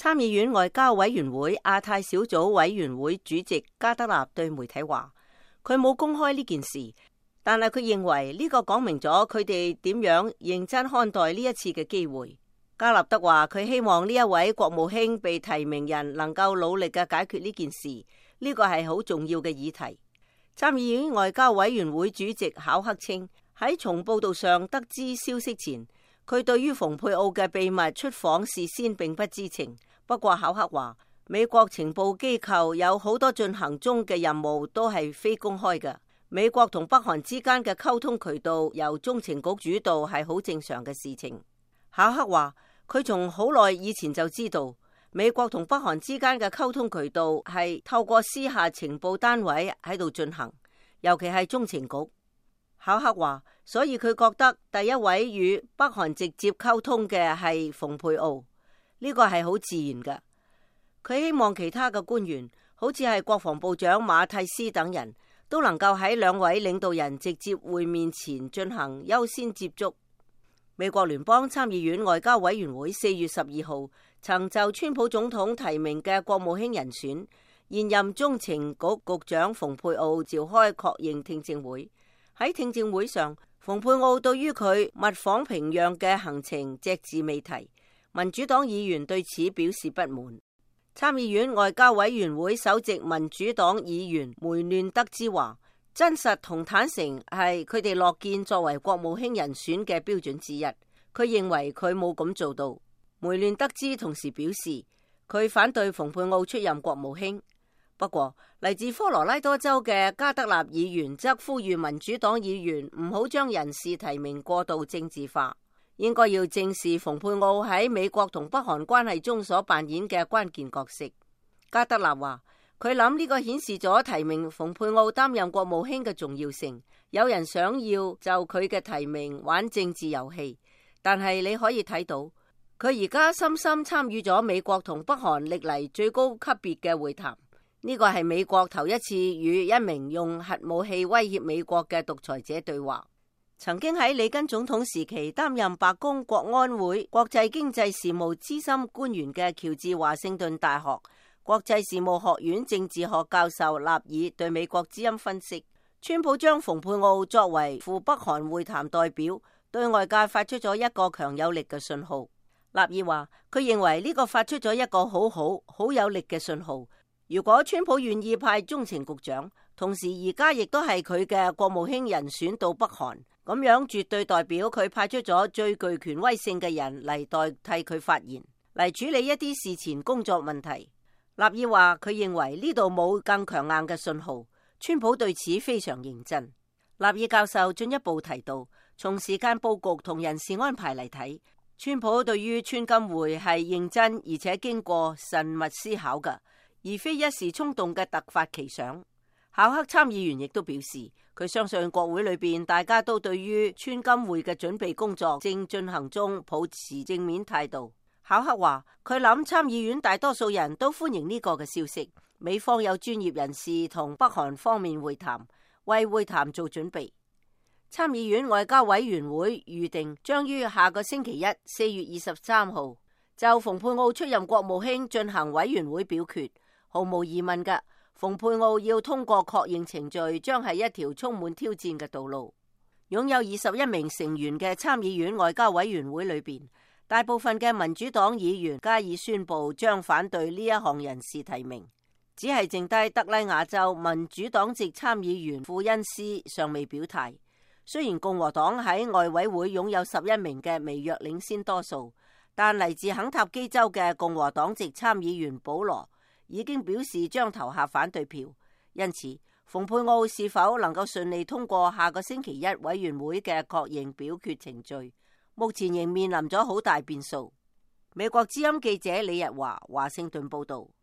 參議院外交委員會亞太小組委員會主席加德納對媒體話，佢冇公開呢件事，但係佢認為呢個講明咗佢哋點樣認真看待呢一次嘅機會。加納德話，佢希望呢一位國務卿被提名人能夠努力嘅解決呢件事，呢個係好重要嘅議題。參議院外交委員會主席考克稱，喺從報道上得知消息前，佢對於蓬佩奧嘅秘密出訪事先並不知情。不過考克話，美國情報機構有好多進行中嘅任務都係非公開嘅。美國同北韓之間嘅溝通渠道由中情局主導係好正常嘅事情。考克話，佢從好耐以前就知道美國同北韓之間嘅溝通渠道係透過私下情報單位喺度進行，尤其係中情局。考克話，所以佢覺得第一位與北韓直接溝通嘅係蓬佩奧。呢個係好自然嘅，佢希望其他嘅官員，好似係國防部長馬蒂斯等人都能夠喺兩位領導人直接會面前進行優先接觸。美國聯邦參議院外交委員會4月12號曾就川普總統提名嘅國務卿人選，現任中情局局長蓬佩奧召開確認聽證會。喺聽證會上，蓬佩奧對於佢密訪平壤嘅行程隻字未提。民主黨議員對此表示不滿。參議院外交委員會首席民主黨議員梅亂德茲話，真實同坦誠係佢哋樂見作為國務卿人選嘅標準之一。佢認為佢冇咁做到。梅亂德茲同時表示，佢反對蓬佩奧出任國務卿。不過，嚟自科羅拉多州嘅加德納議員則呼籲民主黨議員唔好將人事提名過度政治化，應該要正視蓬佩奧喺美國同北韓關係中所扮演嘅關鍵角色。加德納話，佢諗呢個顯示咗提名蓬佩奧擔任國務卿嘅重要性。有人想要就佢嘅提名玩政治遊戲，但係你可以睇到，佢而家深深參與咗美國同北韓歷嚟最高級別嘅會談。呢個係美國頭一次與一名用核武器威脅美國嘅獨裁者對話。曾經喺里根總統時期擔任白宮國安會國際經濟事務資深官員嘅喬治華盛頓大學國際事務學院政治學教授納爾對美國之音分析，川普將蓬佩奧作為赴北韓會談代表，對外界發出咗一個強有力嘅信號。納爾話，佢認為呢個發出咗一個好有力嘅信號。如果川普願意派中情局長，同時而家亦都係佢嘅國務卿人選到北韓，咁樣絕對代表佢派出咗最具權威性嘅人嚟代替佢發言，嚟處理一啲事前工作問題。納爾話，佢認為呢度冇更強硬嘅信號，川普對此非常認真。納爾教授進一步提到，從時間佈局同人事安排嚟睇，川普對於川金會係認真而且經過慎密思考嘅，而非一時衝動嘅突發奇想。考克參議員亦都表示，佢相信國會裏邊大家都對於川金會嘅準備工作正進行中抱持正面態度。考克話，佢諗參議院大多數人都歡迎呢個嘅消息，美方有專業人士同北韓方面會談，為會談做準備。參議院外交委員會預定將於下個星期一4月23號就蓬佩奧出任國務卿進行委員會表決。毫無疑問嘅，蓬佩奧要通過確認程序，將係一條充滿挑戰嘅道路。擁有21名成員嘅參議院外交委員會裏邊，大部分嘅民主黨議員加以宣布將反對呢一項人事提名，只係剩低德拉瓦州民主黨籍參議員庫恩斯尚未表態。雖然共和黨喺外委會擁有11名嘅微弱領先多數，但嚟自肯塔基州嘅共和黨籍參議員保羅已經表示將投下反對票，因此蓬佩奧是否能夠順利通過下個星期一委員會嘅確認表決程序，目前仍面臨咗好大變數。美國之音記者李日華華盛頓報道。